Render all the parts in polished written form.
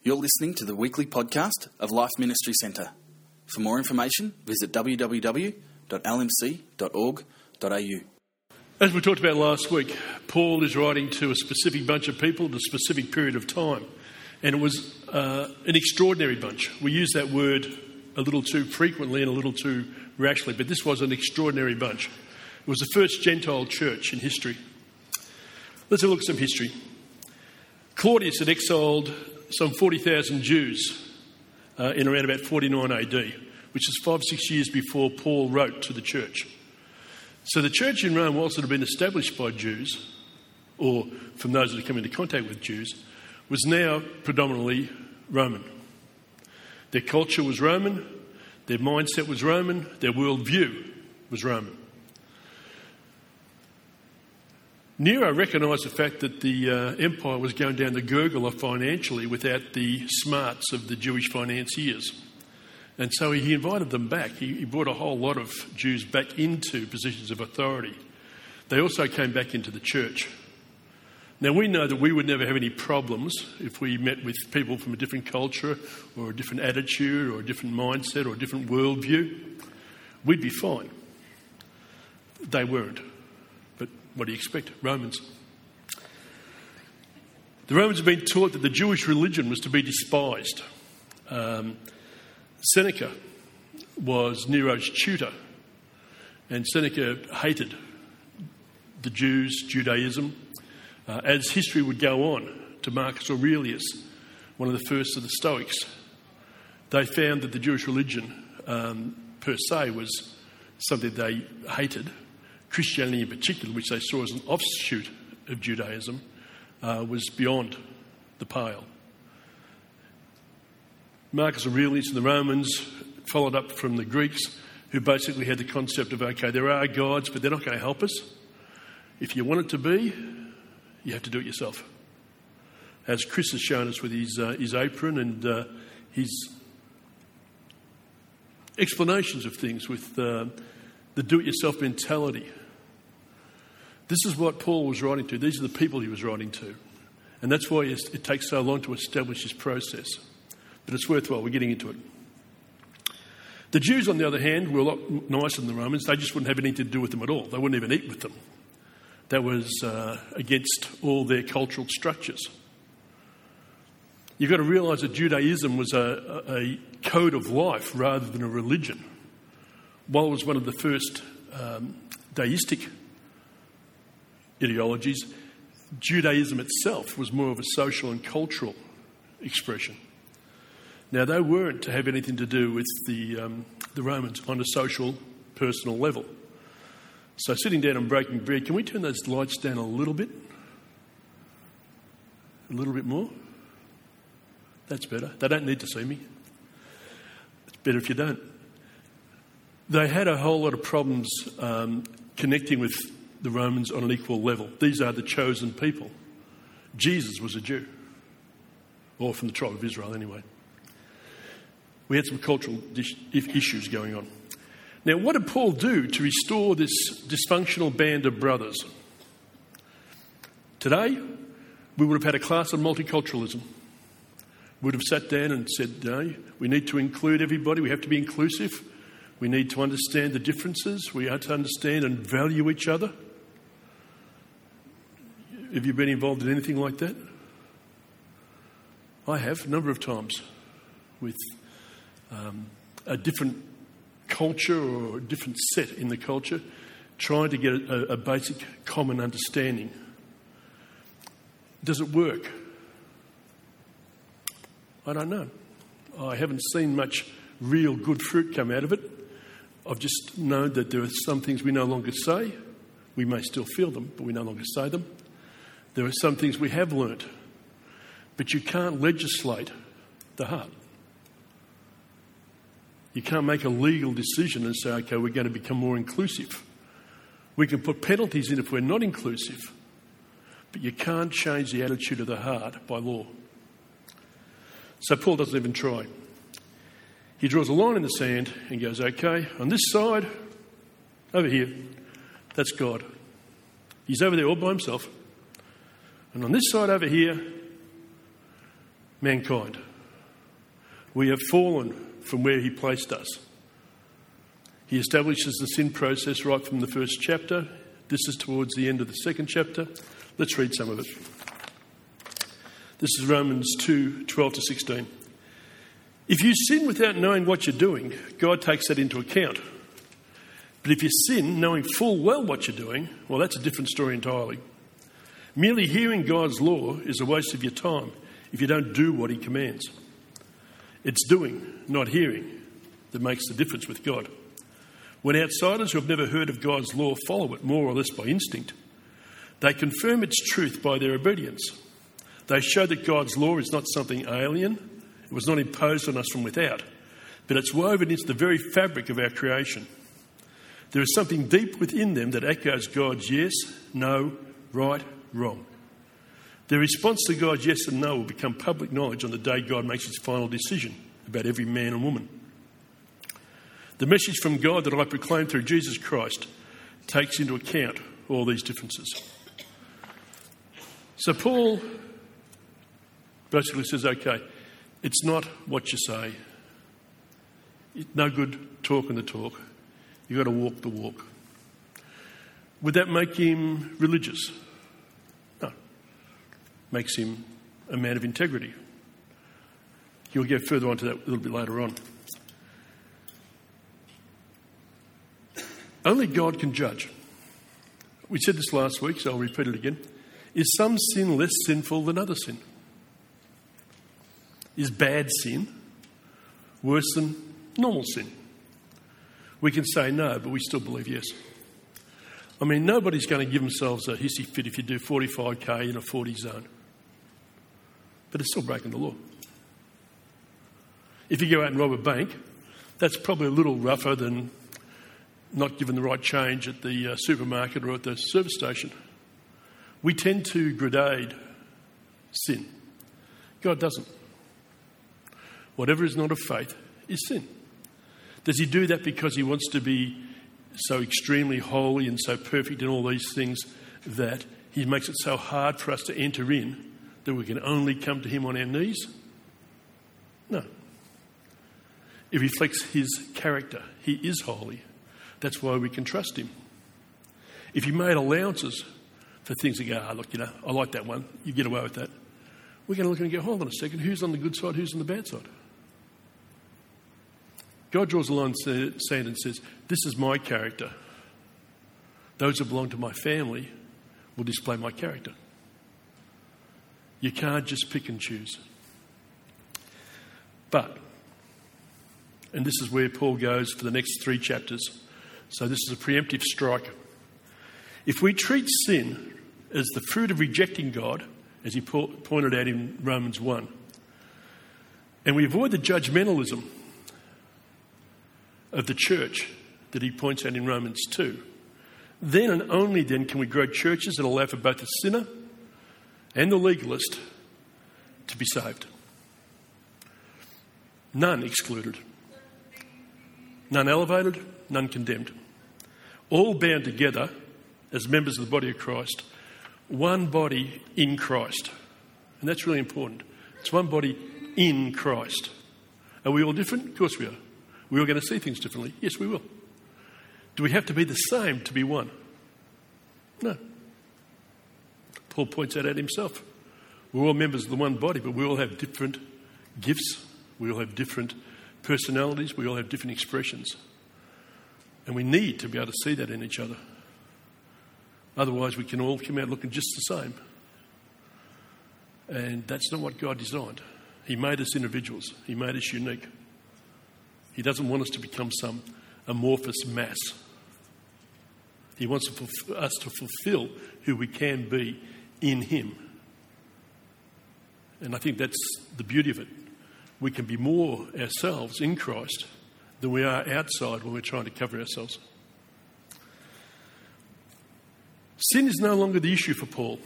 You're listening to the weekly podcast of Life Ministry Centre. For more information, visit www.lmc.org.au. As we talked about last week, Paul is writing to a specific bunch of people at a specific period of time. And it was an extraordinary bunch. We use that word a little too frequently and a little too rashly, but this was an extraordinary bunch. It was the first Gentile church in history. Let's have a look at some history. Claudius had exiled some 40,000 Jews in around about 49 AD, which is 5-6 years before Paul wrote to the church. So the church in Rome, whilst it had been established by Jews, or from those that had come into contact with Jews, was now predominantly Roman. Their culture was Roman, their mindset was Roman, their worldview was Roman. Nero recognised the fact that the empire was going down the gurgler financially without the smarts of the Jewish financiers. And so he invited them back. He brought a whole lot of Jews back into positions of authority. They also came back into the church. Now, we know that we would never have any problems if we met with people from a different culture or a different attitude or a different mindset or a different worldview. We'd be fine. They weren't. But what do you expect? Romans. The Romans had been taught that the Jewish religion was to be despised. Seneca was Nero's tutor, and Seneca hated the Jews, Judaism. As history would go on to Marcus Aurelius, one of the first of the Stoics, they found that the Jewish religion per se was something they hated. Christianity in particular, which they saw as an offshoot of Judaism, was beyond the pale. Marcus Aurelius and the Romans followed up from the Greeks, who basically had the concept of, okay, there are gods, but they're not going to help us. If you want it to be, you have to do it yourself. As Chris has shown us with his apron and his explanations of things with the do-it-yourself mentality. This is what Paul was writing to. These are the people he was writing to. And that's why it takes so long to establish this process. But it's worthwhile. We're getting into it. The Jews, on the other hand, were a lot nicer than the Romans. They just wouldn't have anything to do with them at all. They wouldn't even eat with them. That was against all their cultural structures. You've got to realise that Judaism was a code of life rather than a religion. While it was one of the first deistic ideologies, Judaism itself was more of a social and cultural expression. Now, they weren't to have anything to do with the Romans on a social, personal level. So sitting down and breaking bread, can we turn those lights down a little bit? A little bit more? That's better. They don't need to see me. It's better if you don't. They had a whole lot of problems connecting with the Romans on an equal level. These are the chosen people. Jesus was a Jew, or from the tribe of Israel anyway. We had some cultural issues going on. Now, what did Paul do to restore this dysfunctional band of brothers? Today, we would have had a class on multiculturalism. We would have sat down and said, no, we need to include everybody. We have to be inclusive. We need to understand the differences. We have to understand and value each other. Have you been involved in anything like that? I have, a number of times, with a different culture or a different set in the culture, trying to get a basic common understanding. Does it work? I don't know. I haven't seen much real good fruit come out of it. I've just known that there are some things we no longer say. We may still feel them, but we no longer say them. There are some things we have learnt, but you can't legislate the heart. You can't make a legal decision and say, okay, we're going to become more inclusive. We can put penalties in if we're not inclusive, but you can't change the attitude of the heart by law. So Paul doesn't even try. He draws a line in the sand and goes, okay, on this side, over here, that's God. He's over there all by himself. And on this side over here, mankind. We have fallen from where he placed us. He establishes the sin process right from the first chapter. This is towards the end of the second chapter. Let's read some of it. This is Romans 2:12-16. If you sin without knowing what you're doing, God takes that into account. But if you sin knowing full well what you're doing, well, that's a different story entirely. Merely hearing God's law is a waste of your time if you don't do what he commands. It's doing, not hearing, that makes the difference with God. When outsiders who have never heard of God's law follow it more or less by instinct, they confirm its truth by their obedience. They show that God's law is not something alien. It was not imposed on us from without, but it's woven into the very fabric of our creation. There is something deep within them that echoes God's yes, no, right, wrong. Their response to God's yes and no will become public knowledge on the day God makes his final decision about every man and woman. The message from God that I proclaim through Jesus Christ takes into account all these differences. So Paul basically says, okay, it's not what you say. It's no good talking the talk. You've got to walk the walk. Would that make him religious? No. Makes him a man of integrity. He'll go further on to that a little bit later on. Only God can judge. We said this last week, so I'll repeat it again. Is some sin less sinful than other sin? Is bad sin worse than normal sin? We can say no, but we still believe yes. I mean, nobody's going to give themselves a hissy fit if you do 45k in a 40 zone. But it's still breaking the law. If you go out and rob a bank, that's probably a little rougher than not given the right change at the supermarket or at the service station. We tend to grade sin. God doesn't. Whatever is not of faith is sin. Does he do that because he wants to be so extremely holy and so perfect in all these things that he makes it so hard for us to enter in that we can only come to him on our knees? No. It reflects his character. He is holy. That's why we can trust him. If you made allowances for things that go, look, I like that one, you get away with that. We're going to look and go, hold on a second, who's on the good side, who's on the bad side? God draws a line in the sand and says, this is my character. Those who belong to my family will display my character. You can't just pick and choose. But, and this is where Paul goes for the next 3 chapters. So this is a preemptive strike. If we treat sin as the fruit of rejecting God, as he pointed out in Romans 1, and we avoid the judgmentalism of the church that he points out in Romans 2, then and only then can we grow churches that allow for both the sinner and the legalist to be saved. None excluded. None elevated, none condemned. All bound together as members of the body of Christ. One body in Christ. And that's really important. It's one body in Christ. Are we all different? Of course we are. We're all going to see things differently. Yes, we will. Do we have to be the same to be one? No. Paul points that out himself. We're all members of the one body, but we all have different gifts. We all have different personalities. We all have different expressions. And we need to be able to see that in each other. Otherwise, we can all come out looking just the same. And that's not what God designed. He made us individuals. He made us unique. He doesn't want us to become some amorphous mass. He wants us to fulfill who we can be in him. And I think that's the beauty of it. We can be more ourselves in Christ than we are outside when we're trying to cover ourselves. Sin is no longer the issue for Paul.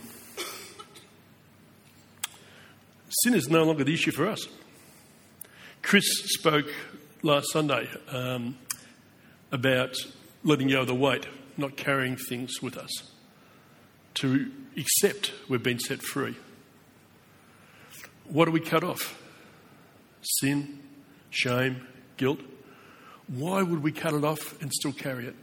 Sin is no longer the issue for us. Chris spoke last Sunday about letting go of the weight, not carrying things with us, to accept we've been set free. What do we cut off? Sin shame, guilt, why would we cut it off and still carry it?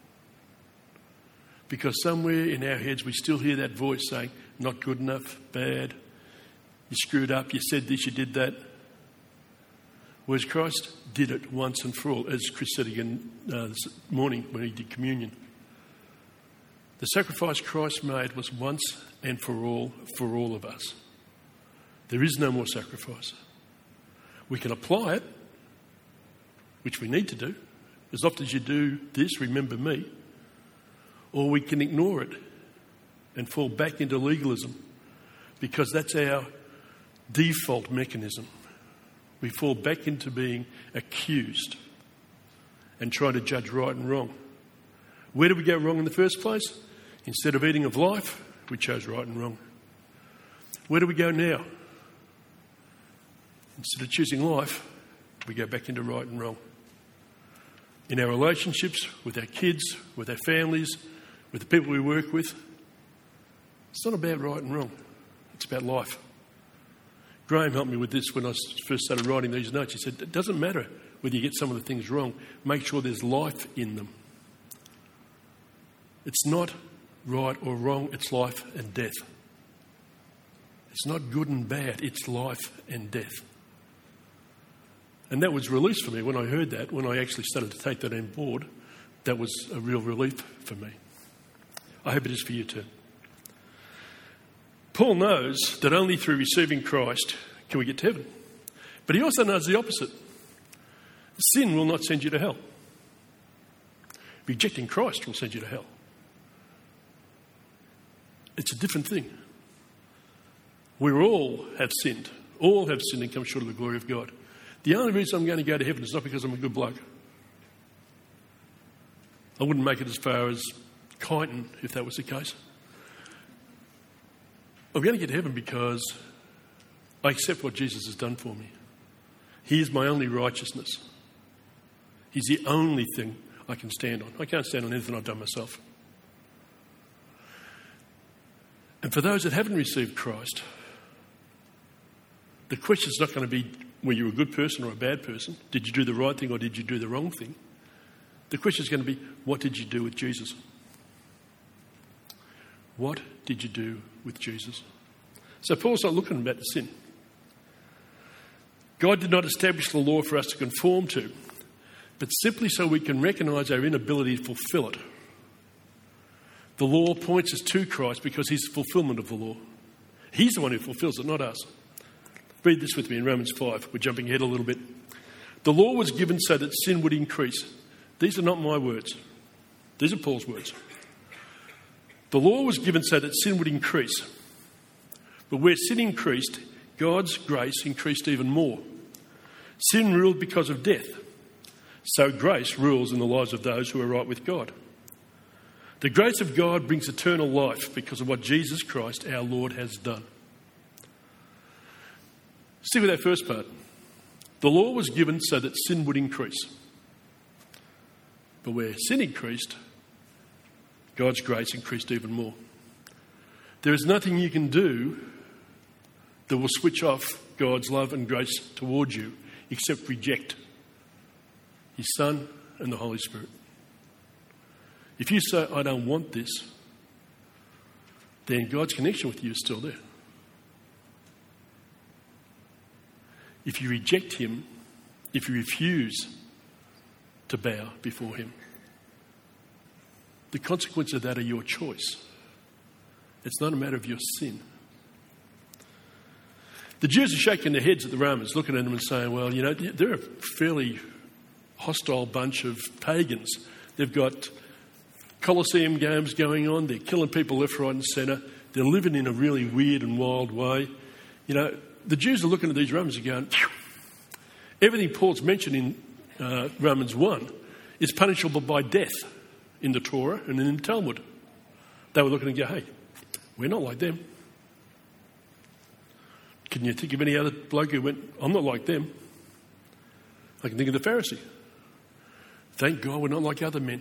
Because somewhere in our heads we still hear that voice saying, not good enough, bad, you screwed up, you said this, you did that. Whereas Christ did it once and for all, as Chris said again this morning when he did communion. The sacrifice Christ made was once and for all of us. There is no more sacrifice. We can apply it, which we need to do. As often as you do this, remember me. Or we can ignore it and fall back into legalism because that's our default mechanism. We fall back into being accused and trying to judge right and wrong. Where did we go wrong in the first place? Instead of eating of life, we chose right and wrong. Where do we go now? Instead of choosing life, we go back into right and wrong. In our relationships, with our kids, with our families, with the people we work with, it's not about right and wrong. It's about life. Graham helped me with this when I first started writing these notes. He said, it doesn't matter whether you get some of the things wrong. Make sure there's life in them. It's not right or wrong. It's life and death. It's not good and bad. It's life and death. And that was release for me when I heard that, when I actually started to take that on board. That was a real relief for me. I hope it is for you too. Paul knows that only through receiving Christ can we get to heaven. But he also knows the opposite. Sin will not send you to hell. Rejecting Christ will send you to hell. It's a different thing. We all have sinned. All have sinned and come short of the glory of God. The only reason I'm going to go to heaven is not because I'm a good bloke. I wouldn't make it as far as Kyneton if that was the case. I'm going to get to heaven because I accept what Jesus has done for me. He is my only righteousness. He's the only thing I can stand on. I can't stand on anything I've done myself. And for those that haven't received Christ, the question is not going to be were you a good person or a bad person? Did you do the right thing or did you do the wrong thing? The question is going to be, what did you do with Jesus? What did you do with Jesus? So Paul's not looking about the sin. God did not establish the law for us to conform to, but simply so we can recognise our inability to fulfil it. The law points us to Christ because he's the fulfilment of the law. He's the one who fulfills it, not us. Read this with me in Romans 5. We're jumping ahead a little bit. The law was given so that sin would increase. These are not my words. These are Paul's words. The law was given so that sin would increase. But where sin increased, God's grace increased even more. Sin ruled because of death. So grace rules in the lives of those who are right with God. The grace of God brings eternal life because of what Jesus Christ, our Lord, has done. Stick with that first part. The law was given so that sin would increase. But where sin increased, God's grace increased even more. There is nothing you can do that will switch off God's love and grace towards you except reject his Son and the Holy Spirit. If you say, I don't want this, then God's connection with you is still there. If you reject him, if you refuse to bow before him, the consequences of that are your choice. It's not a matter of your sin. The Jews are shaking their heads at the Romans, looking at them and saying, well, you know, they're a fairly hostile bunch of pagans. They've got Colosseum games going on. They're killing people left, right and centre. They're living in a really weird and wild way. You know, the Jews are looking at these Romans and going, phew. Everything Paul's mentioned in Romans 1 is punishable by death in the Torah and in the Talmud. They were looking and go, hey, we're not like them. Can you think of any other bloke who went, I'm not like them? I can think of the Pharisee. Thank God we're not like other men.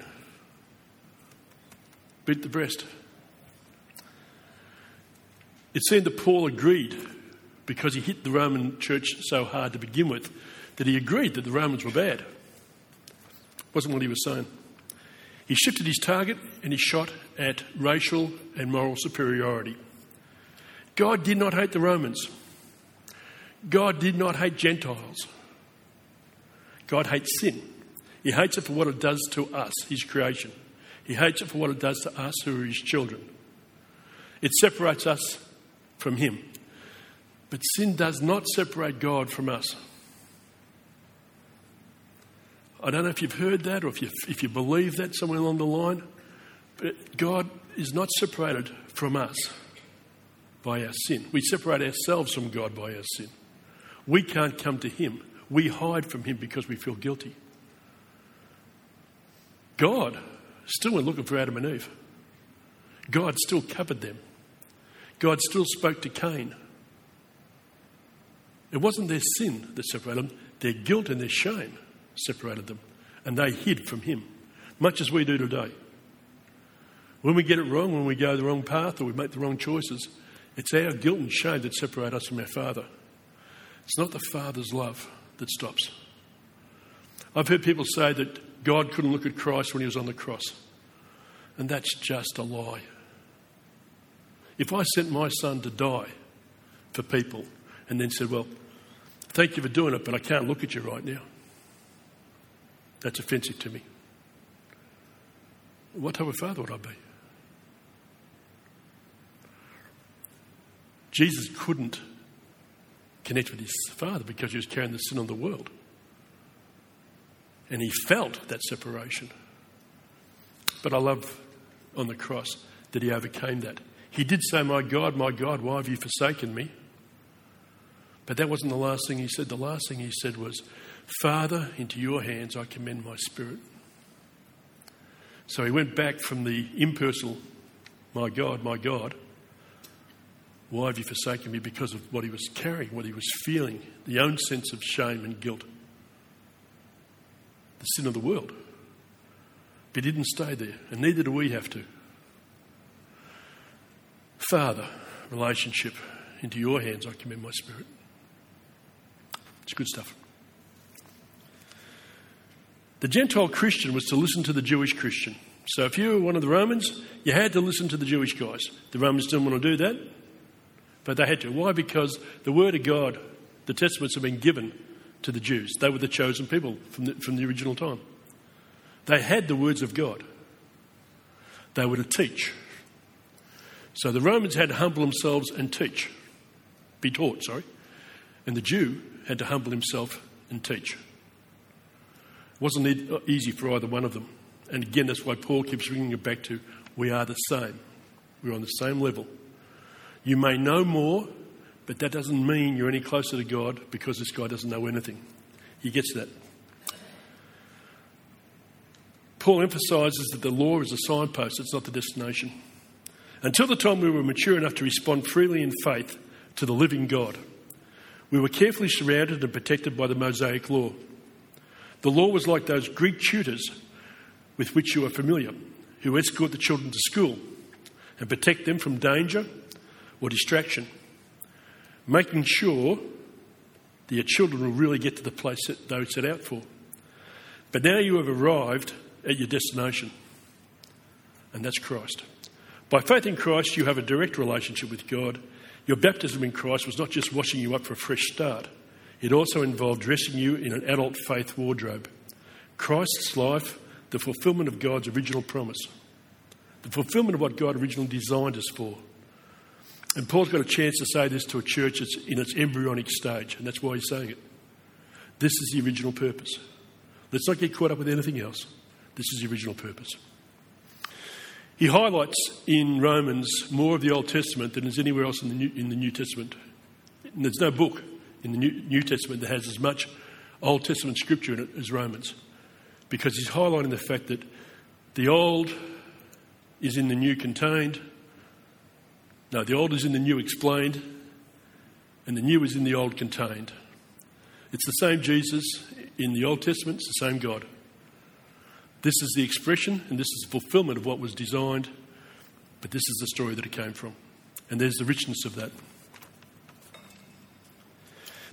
Beat the breast. It seemed that Paul agreed because he hit the Roman church so hard to begin with that he agreed that the Romans were bad. Wasn't what he was saying. He shifted his target and he shot at racial and moral superiority. God did not hate the Romans. God did not hate Gentiles. God hates sin. He hates it for what it does to us, his creation. He hates it for what it does to us who are his children. It separates us from him. But sin does not separate God from us. I don't know if you've heard that or if you believe that somewhere along the line, but God is not separated from us by our sin. We separate ourselves from God by our sin. We can't come to him. We hide from him because we feel guilty. God still went looking for Adam and Eve. God still covered them. God still spoke to Cain. It wasn't their sin that separated them. Their guilt and their shame separated them. And they hid from him, much as we do today. When we get it wrong, when we go the wrong path or we make the wrong choices, it's our guilt and shame that separate us from our Father. It's not the Father's love that stops. I've heard people say that God couldn't look at Christ when he was on the cross. And that's just a lie. If I sent my son to die for people and then said, well, thank you for doing it, but I can't look at you right now, that's offensive to me. What type of father would I be? Jesus couldn't connect with his Father because he was carrying the sin of the world. And he felt that separation. But I love on the cross that he overcame that. He did say, my God, why have you forsaken me? But that wasn't the last thing he said. The last thing he said was, Father, into your hands I commend my spirit. So he went back from the impersonal, my God, why have you forsaken me? Because of what he was carrying, what he was feeling, the own sense of shame and guilt. The sin of the world. But he didn't stay there, and neither do we have to. Father, relationship, into your hands I commend my spirit. It's good stuff. The Gentile Christian was to listen to the Jewish Christian. So if you were one of the Romans, you had to listen to the Jewish guys. The Romans didn't want to do that, but they had to. Why? Because the Word of God, the Testaments, have been given to the Jews. They were the chosen people from the original time. They had the words of God. They were to teach. So the Romans had to humble themselves and teach. Be taught, sorry. And the Jew had to humble himself and teach. It wasn't easy for either one of them. And again, that's why Paul keeps bringing it back to, we are the same. We're on the same level. You may know more, but that doesn't mean you're any closer to God because this guy doesn't know anything. He gets that. Paul emphasises that the law is a signpost, it's not the destination. Until the time we were mature enough to respond freely in faith to the living God, we were carefully surrounded and protected by the Mosaic law. The law was like those Greek tutors with which you are familiar, who escort the children to school and protect them from danger or distraction, making sure that your children will really get to the place that they were set out for. But now you have arrived at your destination, and that's Christ. By faith in Christ, you have a direct relationship with God. Your baptism in Christ was not just washing you up for a fresh start. It also involved dressing you in an adult faith wardrobe. Christ's life, the fulfilment of God's original promise. The fulfilment of what God originally designed us for. And Paul's got a chance to say this to a church that's in its embryonic stage, and that's why he's saying it. This is the original purpose. Let's not get caught up with anything else. This is the original purpose. He highlights in Romans more of the Old Testament than is anywhere else in the New Testament. And there's no book in the New Testament that has as much Old Testament scripture in it as Romans, because he's highlighting the fact that the old is in the new contained. No, the old is in the new explained, and the new is in the old contained. It's the same Jesus in the Old Testament, it's the same God. This is the expression and this is the fulfilment of what was designed, but this is the story that it came from. And there's the richness of that.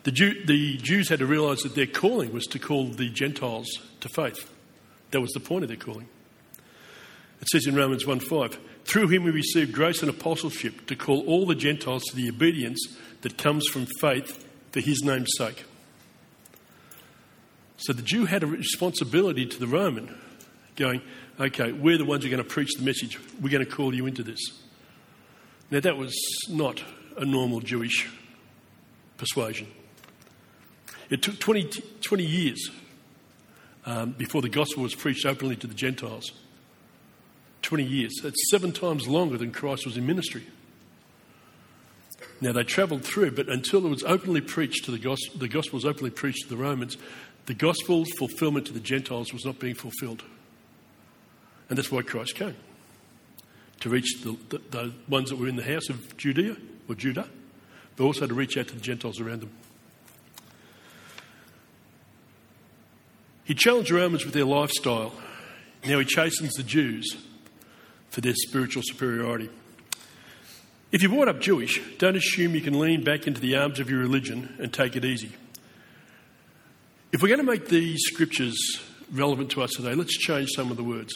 The Jews had to realise that their calling was to call the Gentiles to faith. That was the point of their calling. It says in Romans 1:5, through him we received grace and apostleship to call all the Gentiles to the obedience that comes from faith for his name's sake. So the Jew had a responsibility to the Roman, going, okay, we're the ones who are going to preach the message. We're going to call you into this. Now that was not a normal Jewish persuasion. It took 20 years before the gospel was preached openly to the Gentiles. 20 years. That's 7 times longer than Christ was in ministry. Now they travelled through, but until it was openly preached to the gospel was openly preached to the Romans, the gospel's fulfilment to the Gentiles was not being fulfilled. And that's why Christ came. To reach the ones that were in the house of Judah, but also to reach out to the Gentiles around them. He challenged the Romans with their lifestyle. Now he chastens the Jews for their spiritual superiority. If you're brought up Jewish, don't assume you can lean back into the arms of your religion and take it easy. If we're going to make these scriptures relevant to us today, let's change some of the words.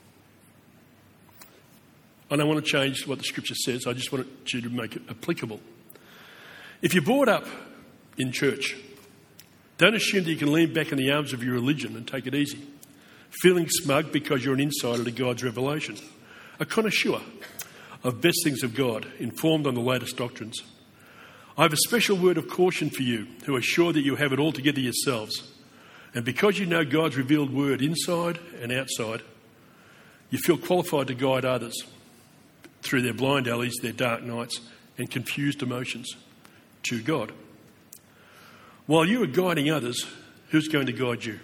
I don't want to change what the scripture says, I just want you to make it applicable. If you're brought up in church, don't assume that you can lean back in the arms of your religion and take it easy, feeling smug because you're an insider to God's revelation, a connoisseur of best things of God, informed on the latest doctrines. I have a special word of caution for you who are sure that you have it all together yourselves. And because you know God's revealed word inside and outside, you feel qualified to guide others through their blind alleys, their dark nights and confused emotions to God. While you are guiding others, who's going to guide you?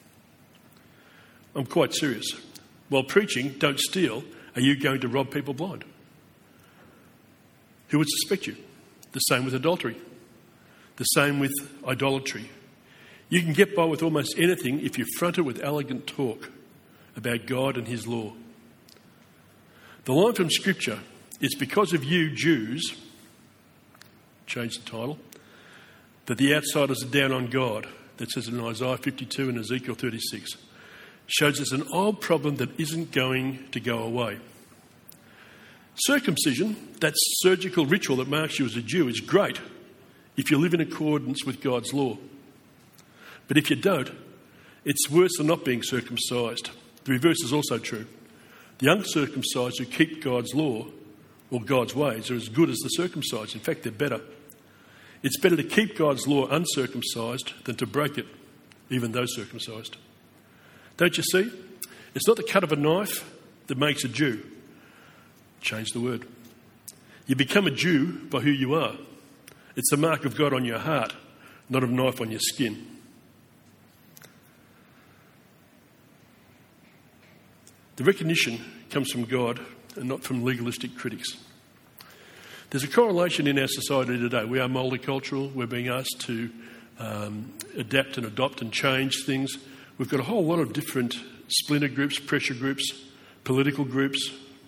I'm quite serious. While preaching, don't steal, are you going to rob people blind? Who would suspect you? The same with adultery. The same with idolatry. You can get by with almost anything if you front it with elegant talk about God and his law. The line from Scripture, it's because of you Jews, change the title, that the outsiders are down on God, that says in Isaiah 52 and Ezekiel 36, shows us an old problem that isn't going to go away. Circumcision, that surgical ritual that marks you as a Jew, is great if you live in accordance with God's law. But if you don't, it's worse than not being circumcised. The reverse is also true. The uncircumcised who keep God's law or God's ways are as good as the circumcised. In fact, they're better. It's better to keep God's law uncircumcised than to break it, even though circumcised. Don't you see? It's not the cut of a knife that makes a Jew. Change the word. You become a Jew by who you are. It's the mark of God on your heart, not a knife on your skin. The recognition comes from God and not from legalistic critics. There's a correlation in our society today. We are multicultural. We're being asked to adapt and adopt and change things. We've got a whole lot of different splinter groups, pressure groups, political groups,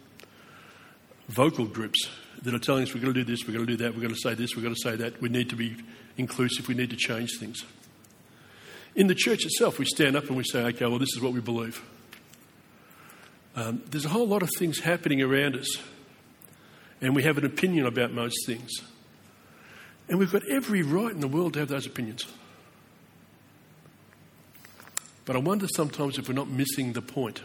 vocal groups that are telling us we've got to do this, we've got to do that, we've got to say this, we've got to say that. We need to be inclusive. We need to change things. In the church itself, we stand up and we say, okay, well, this is what we believe. There's a whole lot of things happening around us, and we have an opinion about most things. And we've got every right in the world to have those opinions. But I wonder sometimes if we're not missing the point.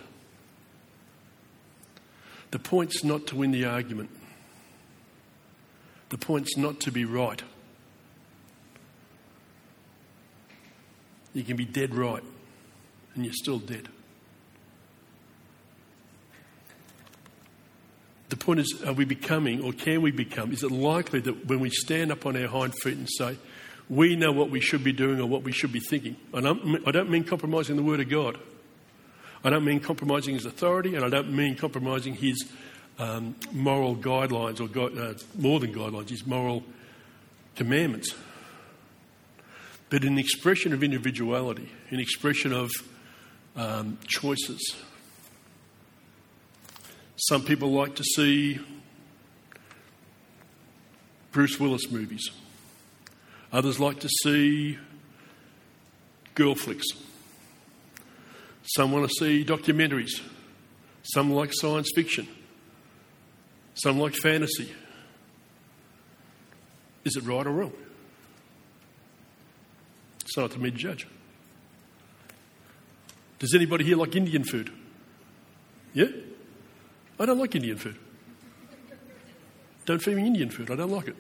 The point's not to win the argument. The point's not to be right. You can be dead right, and you're still dead. The point is, are we becoming, or can we become, is it likely that when we stand up on our hind feet and say, we know what we should be doing or what we should be thinking? I don't mean compromising the Word of God. I don't mean compromising His authority, and I don't mean compromising His moral guidelines, or more than guidelines, His moral commandments. But in expression of individuality, in expression of choices. Some people like to see Bruce Willis movies. Others like to see girl flicks. Some want to see documentaries. Some like science fiction. Some like fantasy. Is it right or wrong? It's not up to me to judge. Does anybody here like Indian food? Yeah? I don't like Indian food. Don't feed me Indian food. I don't like it.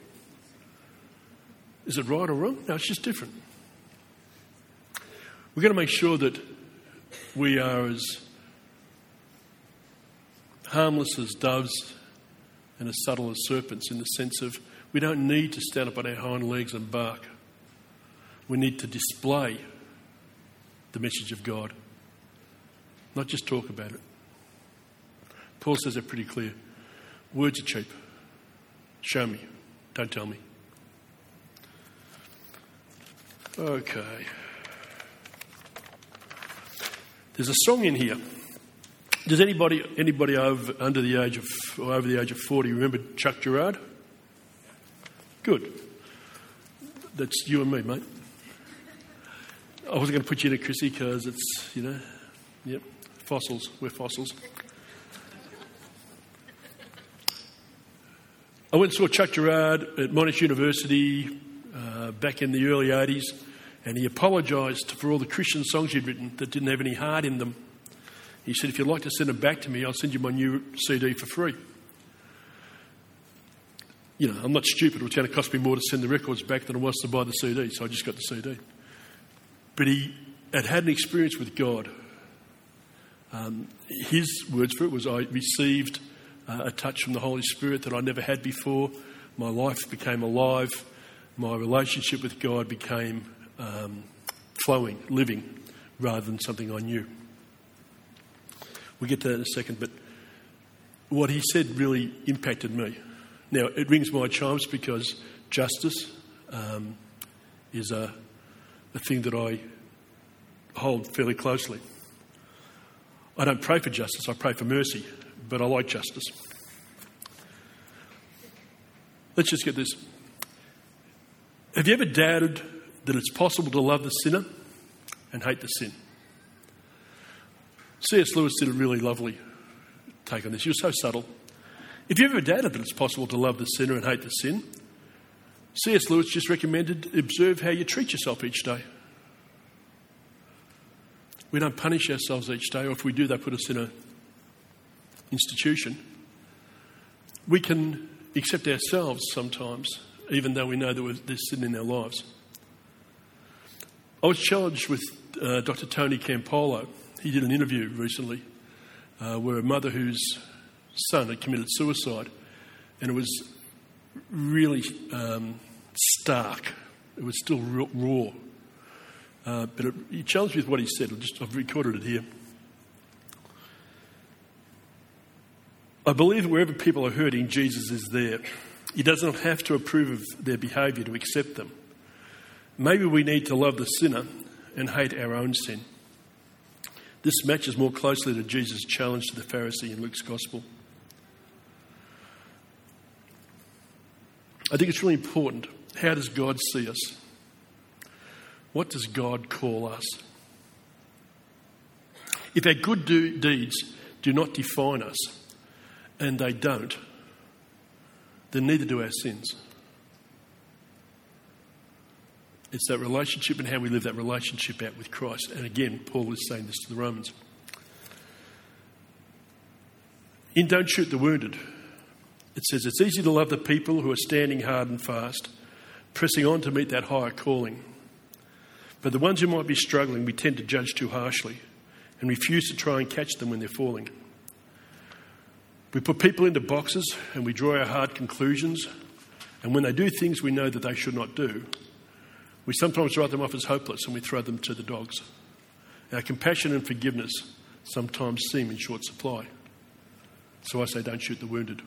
Is it right or wrong? No, it's just different. We've got to make sure that we are as harmless as doves and as subtle as serpents, in the sense of we don't need to stand up on our hind legs and bark. We need to display the message of God, not just talk about it. Paul says it pretty clear. Words are cheap. Show me. Don't tell me. Okay. There's a song in here. Does anybody under the age of, or over the age of 40 remember Chuck Girard? Good. That's you and me, mate. I wasn't going to put you in it, Chrissy, because it's, yep, fossils. We're fossils. I went and saw Chuck Girard at Monash University back in the early 80s, and he apologised for all the Christian songs he'd written that didn't have any heart in them. He said, if you'd like to send them back to me, I'll send you my new CD for free. I'm not stupid. It was going to cost me more to send the records back than it was to buy the CD, so I just got the CD. But he had an experience with God. His words for it was, I received a touch from the Holy Spirit that I never had before. My life became alive. My relationship with God became flowing, living, rather than something I knew. We'll get to that in a second, but what he said really impacted me. Now, it rings my chimes because justice is a thing that I hold fairly closely. I don't pray for justice, I pray for mercy, but I like justice. Let's just get this. Have you ever doubted that it's possible to love the sinner and hate the sin? C.S. Lewis did a really lovely take on this. He was so subtle. If you ever doubted that it's possible to love the sinner and hate the sin, C.S. Lewis just recommended observe how you treat yourself each day. We don't punish ourselves each day, or if we do, they put us in an institution. We can accept ourselves sometimes, even though we know that there's sin in our lives. I was challenged with Dr. Tony Campolo. He did an interview recently where a mother whose son had committed suicide, and it was really stark. It was still raw. But he challenged me with what he said. I've recorded it here. I believe that wherever people are hurting, Jesus is there. He doesn't have to approve of their behaviour to accept them. Maybe we need to love the sinner and hate our own sin. This matches more closely to Jesus' challenge to the Pharisee in Luke's Gospel. I think it's really important. How does God see us? What does God call us? If our good deeds do not define us, and they don't, then neither do our sins. It's that relationship and how we live that relationship out with Christ. And again, Paul is saying this to the Romans. In Don't Shoot the Wounded, it says, it's easy to love the people who are standing hard and fast, pressing on to meet that higher calling. But the ones who might be struggling, we tend to judge too harshly and refuse to try and catch them when they're falling. We put people into boxes and we draw our hard conclusions, and when they do things we know that they should not do, we sometimes write them off as hopeless and we throw them to the dogs. Our compassion and forgiveness sometimes seem in short supply. So I say, don't shoot the wounded.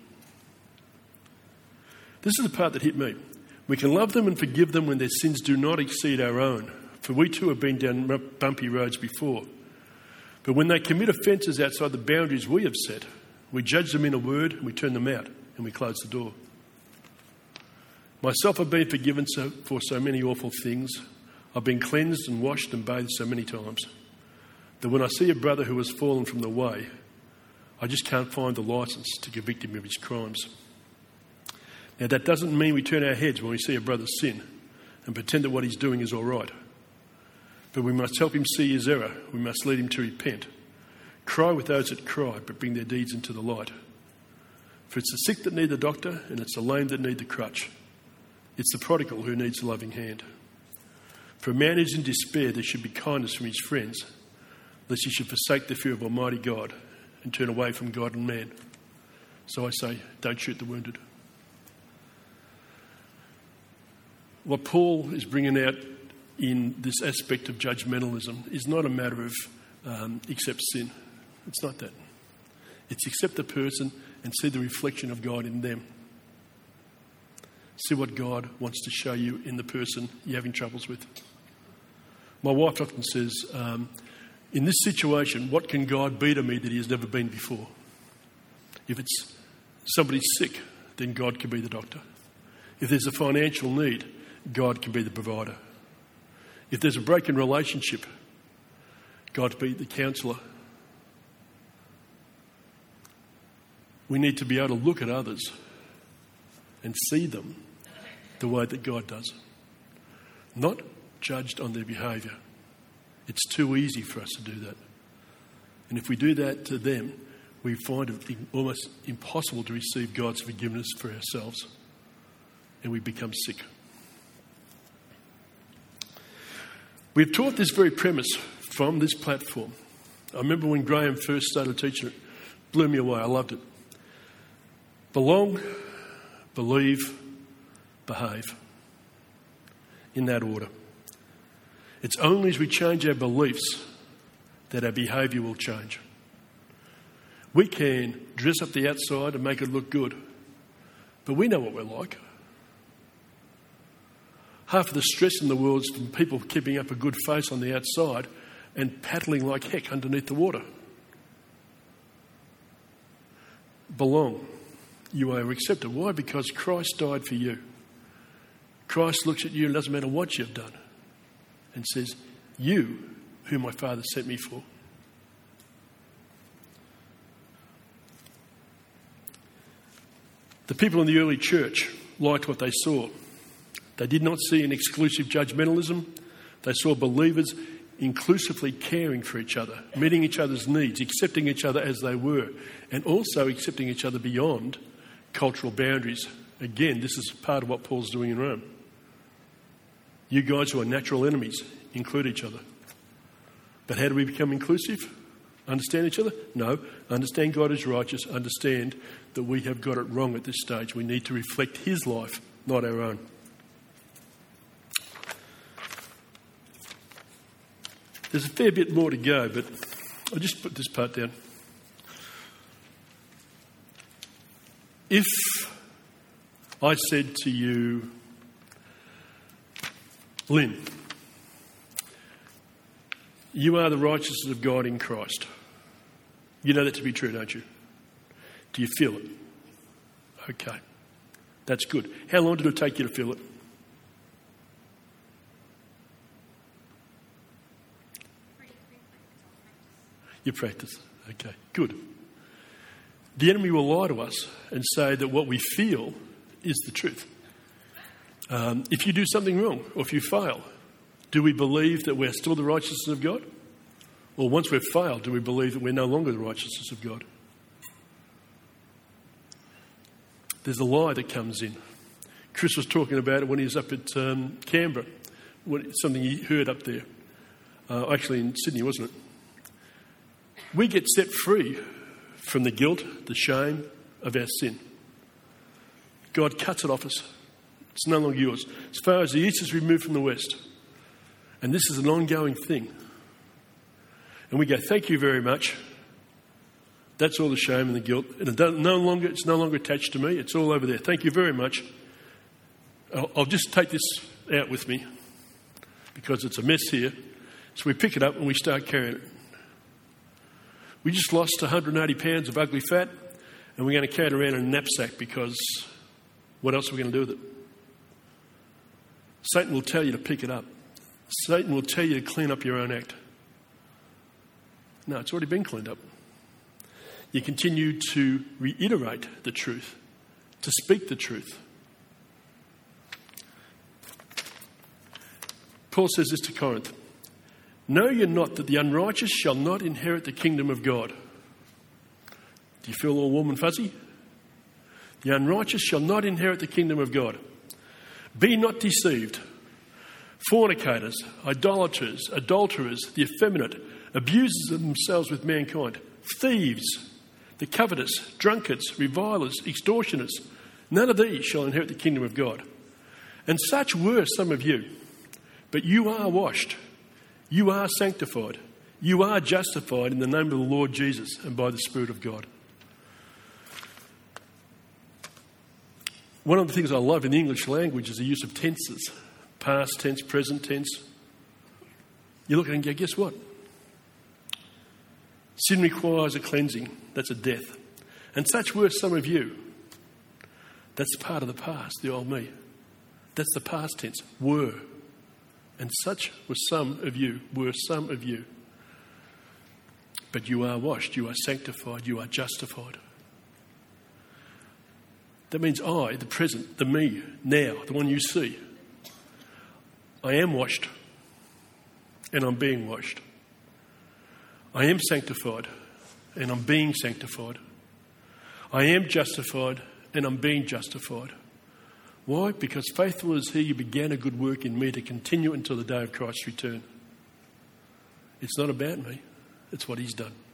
This is the part that hit me. We can love them and forgive them when their sins do not exceed our own, for we too have been down bumpy roads before. But when they commit offences outside the boundaries we have set, we judge them in a word and we turn them out and we close the door. Myself, I've been forgiven for so many awful things. I've been cleansed and washed and bathed so many times that when I see a brother who has fallen from the way, I just can't find the licence to convict him of his crimes. Now, that doesn't mean we turn our heads when we see a brother sin and pretend that what he's doing is all right. But we must help him see his error. We must lead him to repent. Cry with those that cry, but bring their deeds into the light. For it's the sick that need the doctor, and it's the lame that need the crutch. It's the prodigal who needs a loving hand. For a man who's in despair, there should be kindness from his friends, lest he should forsake the fear of Almighty God and turn away from God and man. So I say, don't shoot the wounded. What Paul is bringing out in this aspect of judgmentalism is not a matter of accept sin. It's not that. It's accept the person and see the reflection of God in them. See what God wants to show you in the person you're having troubles with. My wife often says, in this situation, what can God be to me that he has never been before? If it's somebody sick, then God can be the doctor. If there's a financial need, God can be the provider. If there's a broken relationship, God can be the counsellor. We need to be able to look at others and see them the way that God does. Not judged on their behaviour. It's too easy for us to do that. And if we do that to them, we find it almost impossible to receive God's forgiveness for ourselves. And we become sick. We've taught this very premise from this platform. I remember when Graham first started teaching it, it blew me away. I loved it. Belong, believe, behave. In that order. It's only as we change our beliefs that our behaviour will change. We can dress up the outside and make it look good, but we know what we're like. Half of the stress in the world is from people keeping up a good face on the outside and paddling like heck underneath the water. Belong. You are accepted. Why? Because Christ died for you. Christ looks at you and doesn't matter what you've done and says, you, who my Father sent me for. The people in the early church liked what they saw. They did not see an exclusive judgmentalism. They saw believers inclusively caring for each other, meeting each other's needs, accepting each other as they were, and also accepting each other beyond cultural boundaries. Again, this is part of what Paul's doing in Rome. You guys who are natural enemies, include each other. But how do we become inclusive? Understand each other? No. Understand God is righteous. Understand that we have got it wrong at this stage. We need to reflect his life, not our own. There's a fair bit more to go, but I'll just put this part down. If I said to you, Lynn, you are the righteousness of God in Christ. You know that to be true, don't you? Do you feel it? Okay. That's good. How long did it take you to feel it? You practice. Okay, good. The enemy will lie to us and say that what we feel is the truth. If you do something wrong or if you fail, do we believe that we're still the righteousness of God? Or once we've failed, do we believe that we're no longer the righteousness of God? There's a lie that comes in. Chris was talking about it when he was up at Canberra, something he heard up there. Actually in Sydney, wasn't it? We get set free from the guilt, the shame of our sin. God cuts it off us. It's no longer yours. As far as the east is removed from the west. And this is an ongoing thing. And we go, thank you very much. That's all the shame and the guilt. And it's no longer attached to me. It's all over there. Thank you very much. I'll just take this out with me because it's a mess here. So we pick it up and we start carrying it. We just lost 180 pounds of ugly fat and we're going to carry it around in a knapsack because what else are we going to do with it? Satan will tell you to pick it up. Satan will tell you to clean up your own act. No, it's already been cleaned up. You continue to reiterate the truth, to speak the truth. Paul says this to Corinth. Know ye not that the unrighteous shall not inherit the kingdom of God? Do you feel all warm and fuzzy? The unrighteous shall not inherit the kingdom of God. Be not deceived. Fornicators, idolaters, adulterers, the effeminate, abusers of themselves with mankind, thieves, the covetous, drunkards, revilers, extortioners, none of these shall inherit the kingdom of God. And such were some of you. But you are washed, you are sanctified, you are justified in the name of the Lord Jesus and by the Spirit of God. One of the things I love in the English language is the use of tenses. Past tense, present tense. You look at it and go, guess what? Sin requires a cleansing. That's a death. And such were some of you. That's part of the past, the old me. That's the past tense. Were. And such were some of you. Were some of you. But you are washed. You are sanctified. You are justified. That means I, the present, the me, now, the one you see, I am washed and I'm being washed. I am sanctified and I'm being sanctified. I am justified and I'm being justified. Why? Because faithful is he who began a good work in me to continue until the day of Christ's return. It's not about me, it's what he's done.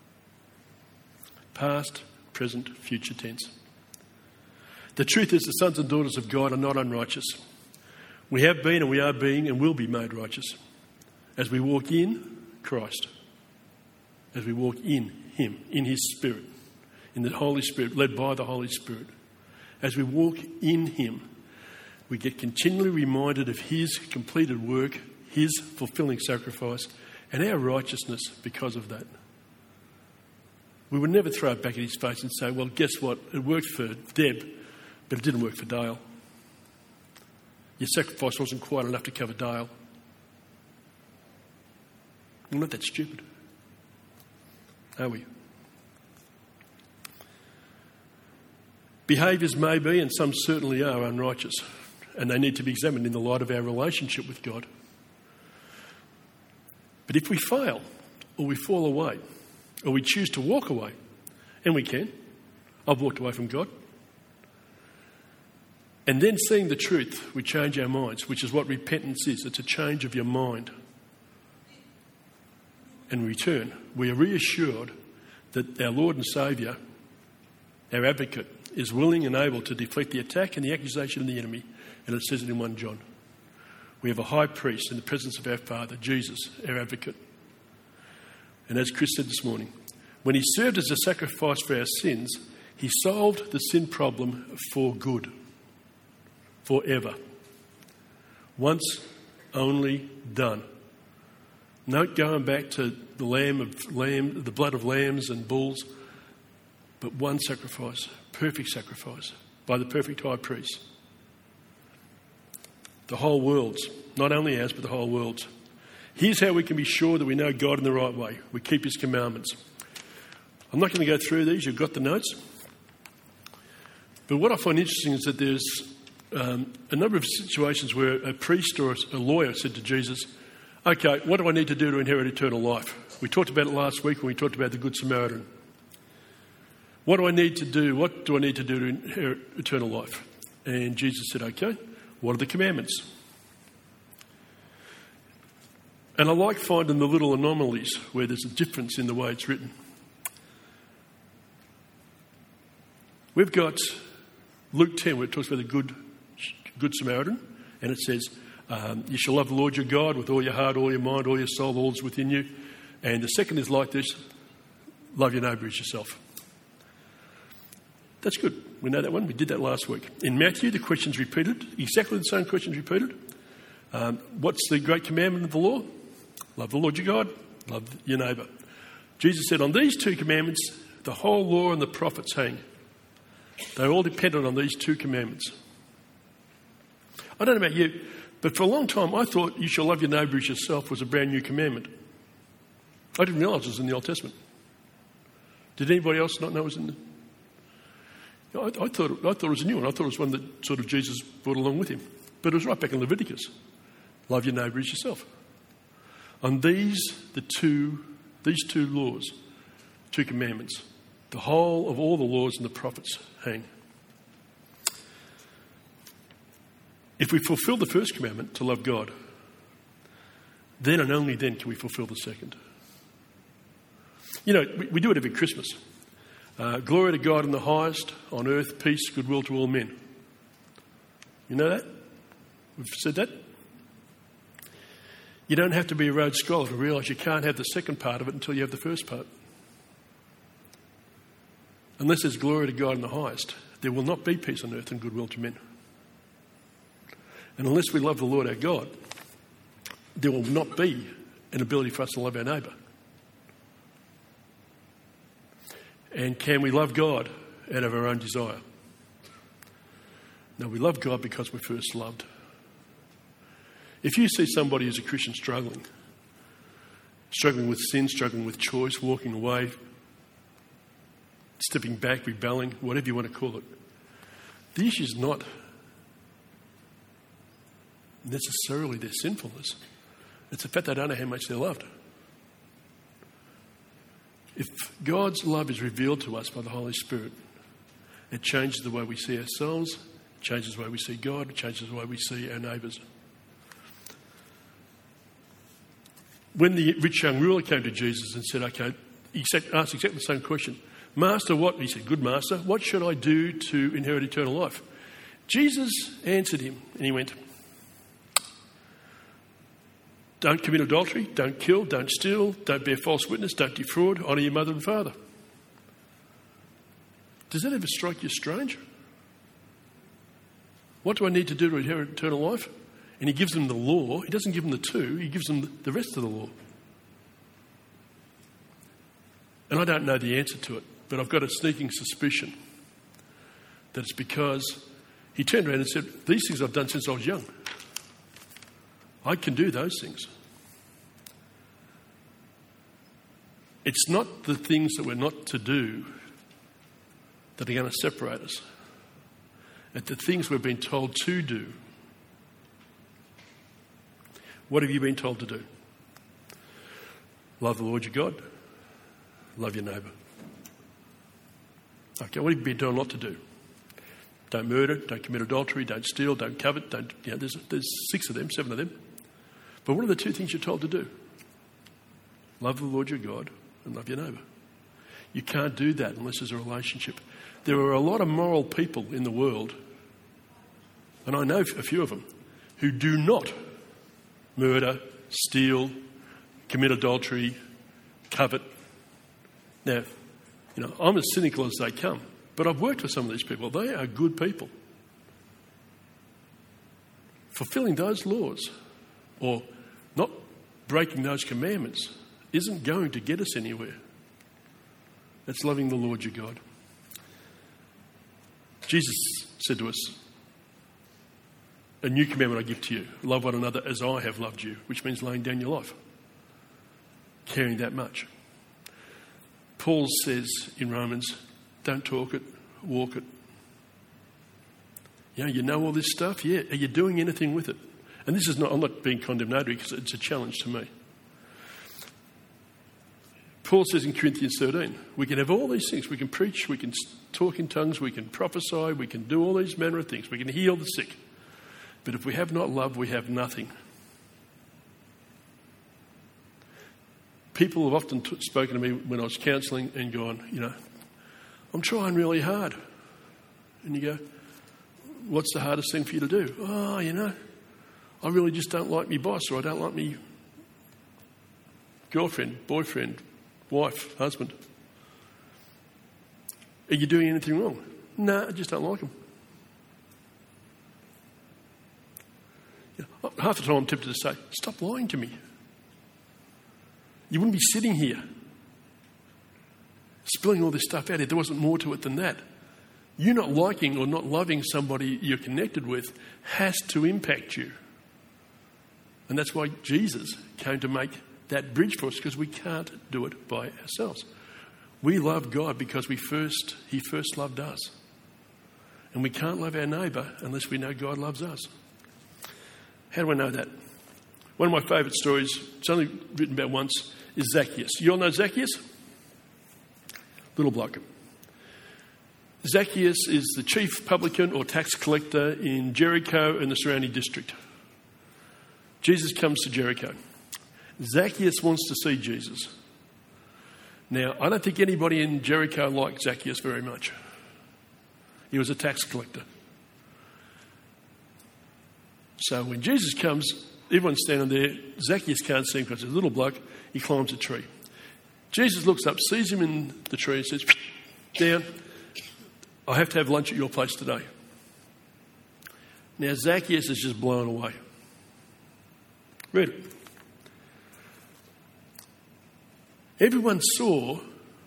Past, present, future tense. The truth is the sons and daughters of God are not unrighteous. We have been and we are being and will be made righteous as we walk in Christ, as we walk in him, in his Spirit, in the Holy Spirit, led by the Holy Spirit. As we walk in him, we get continually reminded of his completed work, his fulfilling sacrifice, and our righteousness because of that. We would never throw it back at his face and say, well, guess what? It worked for Deb, but it didn't work for Dale. Your sacrifice wasn't quite enough to cover Dale. We're not that stupid, are we? Behaviours may be, and some certainly are, unrighteous, and they need to be examined in the light of our relationship with God. But if we fail, or we fall away, or we choose to walk away, and we can, I've walked away from God, and then seeing the truth, we change our minds, which is what repentance is. It's a change of your mind. And we return. We are reassured that our Lord and Saviour, our advocate, is willing and able to deflect the attack and the accusation of the enemy. And it says it in 1 John. We have a high priest in the presence of our Father, Jesus, our advocate. And as Chris said this morning, when he served as a sacrifice for our sins, he solved the sin problem for good. Forever. Once only done. Not going back to the blood of lambs and bulls, but one sacrifice, perfect sacrifice, by the perfect high priest. The whole world's, not only ours, but the whole world's. Here's how we can be sure that we know God in the right way. We keep his commandments. I'm not going to go through these, you've got the notes. But what I find interesting is that there's a number of situations where a priest or a lawyer said to Jesus, okay, what do I need to do to inherit eternal life? We talked about it last week when we talked about the Good Samaritan. What do I need to do? What do I need to do to inherit eternal life? And Jesus said, okay, what are the commandments? And I like finding the little anomalies where there's a difference in the way it's written. We've got Luke 10 where it talks about the Good Samaritan, and it says, you shall love the Lord your God with all your heart, all your mind, all your soul, all that's within you. And the second is like this, love your neighbour as yourself. That's good. We know that one. We did that last week. In Matthew, the question's repeated, exactly the same question's repeated. What's the great commandment of the law? Love the Lord your God, love your neighbour. Jesus said, on these two commandments, the whole law and the prophets hang. They're all dependent on these two commandments. I don't know about you, But for a long time, I thought you shall love your neighbour as yourself was a brand new commandment. I didn't realise it was in the Old Testament. Did anybody else not know it was in the... I thought it was a new one. I thought it was one that sort of Jesus brought along with him. But it was right back in Leviticus. Love your neighbour as yourself. On these two laws, 2 commandments, the whole of all the laws and the prophets hang. If we fulfil the first commandment, to love God, then and only then can we fulfil the second. You know, we do it every Christmas. Glory to God in the highest, on earth peace, goodwill to all men. You know that? We've said that. You don't have to be a Rhodes Scholar to realise you can't have the second part of it until you have the first part. Unless there's glory to God in the highest, there will not be peace on earth and goodwill to men. And unless we love the Lord our God, there will not be an ability for us to love our neighbour. And can we love God out of our own desire? No, we love God because we're first loved. If you see somebody who's a Christian struggling with sin, struggling with choice, walking away, stepping back, rebelling, whatever you want to call it, the issue is not necessarily their sinfulness. It's the fact they don't know how much they're loved. If God's love is revealed to us by the Holy Spirit, it changes the way we see ourselves, it changes the way we see God, it changes the way we see our neighbours. When the rich young ruler came to Jesus and said, okay, he asked exactly the same question. Master, what? He said, good master, what should I do to inherit eternal life? Jesus answered him and he went, don't commit adultery, don't kill, don't steal, don't bear false witness, don't defraud, honour your mother and father. Does that ever strike you strange? What do I need to do to inherit eternal life? And he gives them the law. He doesn't give them the 2, he gives them the rest of the law. And I don't know the answer to it, but I've got a sneaking suspicion that it's because he turned around and said, these things I've done since I was young. I can do those things. It's not the things that we're not to do that are going to separate us. It's the things we've been told to do. What have you been told to do? Love the Lord your God. Love your neighbour. Okay, what have you been told not to do? Don't murder, don't commit adultery, don't steal, don't covet, there's 6 of them, 7 of them. But what are the 2 things you're told to do? Love the Lord your God and love your neighbour. You can't do that unless there's a relationship. There are a lot of moral people in the world, and I know a few of them, who do not murder, steal, commit adultery, covet. Now, I'm as cynical as they come, but I've worked with some of these people. They are good people. Fulfilling those laws or not breaking those commandments isn't going to get us anywhere. It's loving the Lord your God. Jesus said to us, a new commandment I give to you, love one another as I have loved you, which means laying down your life, caring that much. Paul says in Romans, don't talk it, walk it. You know all this stuff? Yeah. Are you doing anything with it? And this is not, I'm not being condemnatory because it's a challenge to me. Paul says in Corinthians 13, we can have all these things. We can preach, we can talk in tongues, we can prophesy, we can do all these manner of things. We can heal the sick. But if we have not love, we have nothing. People have often spoken to me when I was counselling and gone, I'm trying really hard. And you go, what's the hardest thing for you to do? Oh, I really just don't like my boss, or I don't like my girlfriend, boyfriend, wife, husband. Are you doing anything wrong? No, I just don't like them. Half the time I'm tempted to say, stop lying to me. You wouldn't be sitting here spilling all this stuff out if there wasn't more to it than that. You not liking or not loving somebody you're connected with has to impact you. And that's why Jesus came to make that bridge for us, because we can't do it by ourselves. We love God because He first loved us. And we can't love our neighbour unless we know God loves us. How do I know that? One of my favourite stories, it's only written about once, is Zacchaeus. You all know Zacchaeus? Little bloke. Zacchaeus is the chief publican or tax collector in Jericho and the surrounding district. Jesus comes to Jericho. Zacchaeus wants to see Jesus. Now, I don't think anybody in Jericho liked Zacchaeus very much. He was a tax collector. So when Jesus comes, everyone's standing there. Zacchaeus can't see him because he's a little bloke. He climbs a tree. Jesus looks up, sees him in the tree and says, "Down, I have to have lunch at your place today." Now Zacchaeus is just blown away. Read it. Everyone saw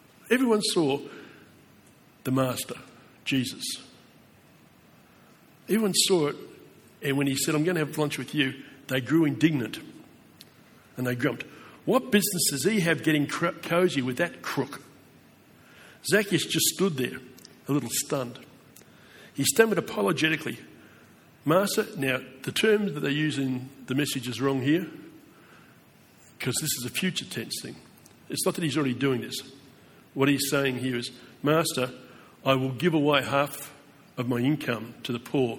the Master, Jesus. Everyone saw it, and when he said, "I'm going to have lunch with you," they grew indignant and they grumped. What business does he have getting cosy with that crook? Zacchaeus just stood there, a little stunned. He stammered apologetically, "Master," now the term that they use in the Message is wrong here, because this is a future tense thing. It's not that he's already doing this. What he's saying here is, "Master, I will give away half of my income to the poor.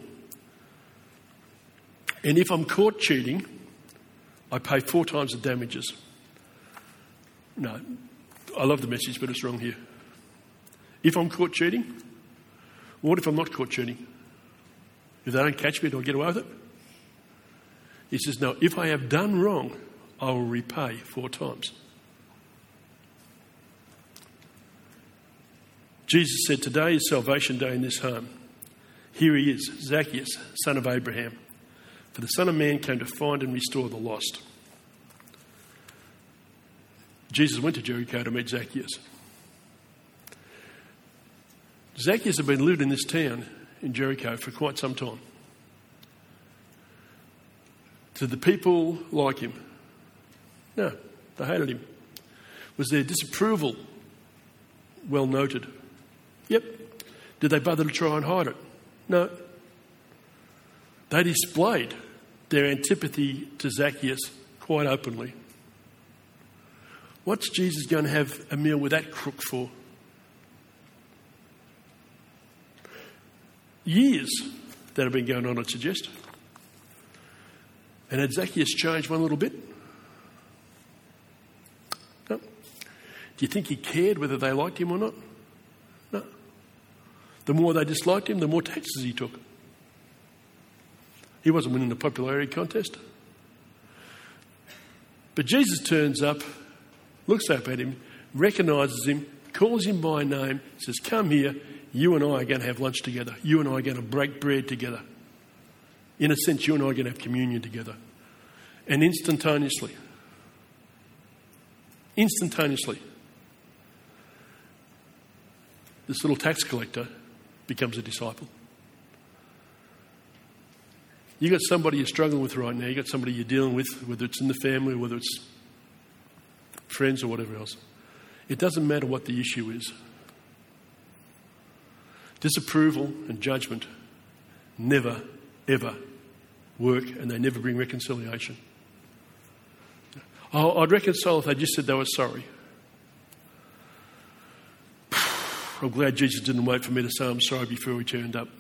And if I'm caught cheating, I pay 4 times the damages." No, I love the Message, but it's wrong here. If I'm caught cheating, what if I'm not caught cheating? If they don't catch me, do I get away with it? He says, "No, if I have done wrong, I will repay 4 times. Jesus said, "Today is salvation day in this home. Here he is, Zacchaeus, son of Abraham. For the Son of Man came to find and restore the lost." Jesus went to Jericho to meet Zacchaeus. Zacchaeus had been living in this town in Jericho for quite some time. Did the people like him? No, they hated him. Was their disapproval well noted? Yep. Did they bother to try and hide it? No. They displayed their antipathy to Zacchaeus quite openly. What's Jesus going to have a meal with that crook for? Years that have been going on, I'd suggest. And had Zacchaeus changed one little bit? No. Do you think he cared whether they liked him or not? No. The more they disliked him, the more taxes he took. He wasn't winning the popularity contest. But Jesus turns up, looks up at him, recognises him, calls him by name, says, "Come here, you and I are going to have lunch together. You and I are going to break bread together. In a sense, you and I are going to have communion together." And instantaneously, this little tax collector becomes a disciple. You got somebody you're struggling with right now. You got somebody you're dealing with, whether it's in the family, whether it's friends or whatever else. It doesn't matter what the issue is. Disapproval and judgment never, ever work, and they never bring reconciliation. I'd reconcile if they just said they were sorry. I'm glad Jesus didn't wait for me to say I'm sorry before he turned up.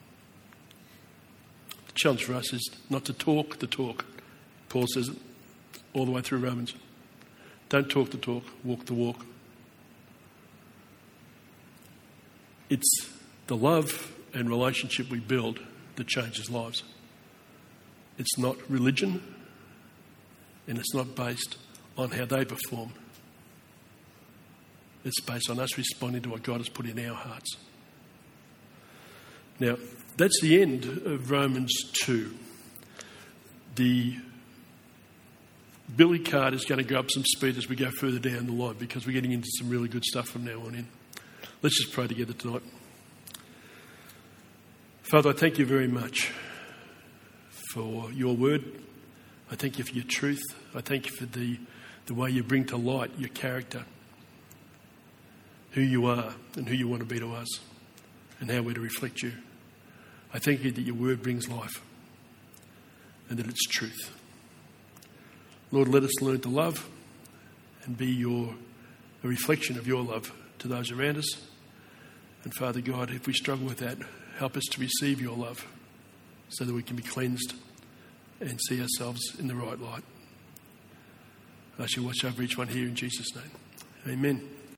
The challenge for us is not to talk the talk. Paul says it all the way through Romans. Don't talk the talk, walk the walk. It's the love and relationship we build that changes lives. It's not religion, and it's not based on how they perform. It's based on us responding to what God has put in our hearts. Now, that's the end of Romans 2. Billy Card is going to go up some speed as we go further down the line, because we're getting into some really good stuff from now on in. Let's just pray together tonight. Father, I thank you very much for your word. I thank you for your truth. I thank you for the way you bring to light your character, who you are and who you want to be to us, and how we're to reflect you. I thank you that your word brings life and that it's truth. Lord, let us learn to love and be a reflection of your love to those around us. And Father God, if we struggle with that, help us to receive your love so that we can be cleansed and see ourselves in the right light. I shall watch over each one here in Jesus' name. Amen.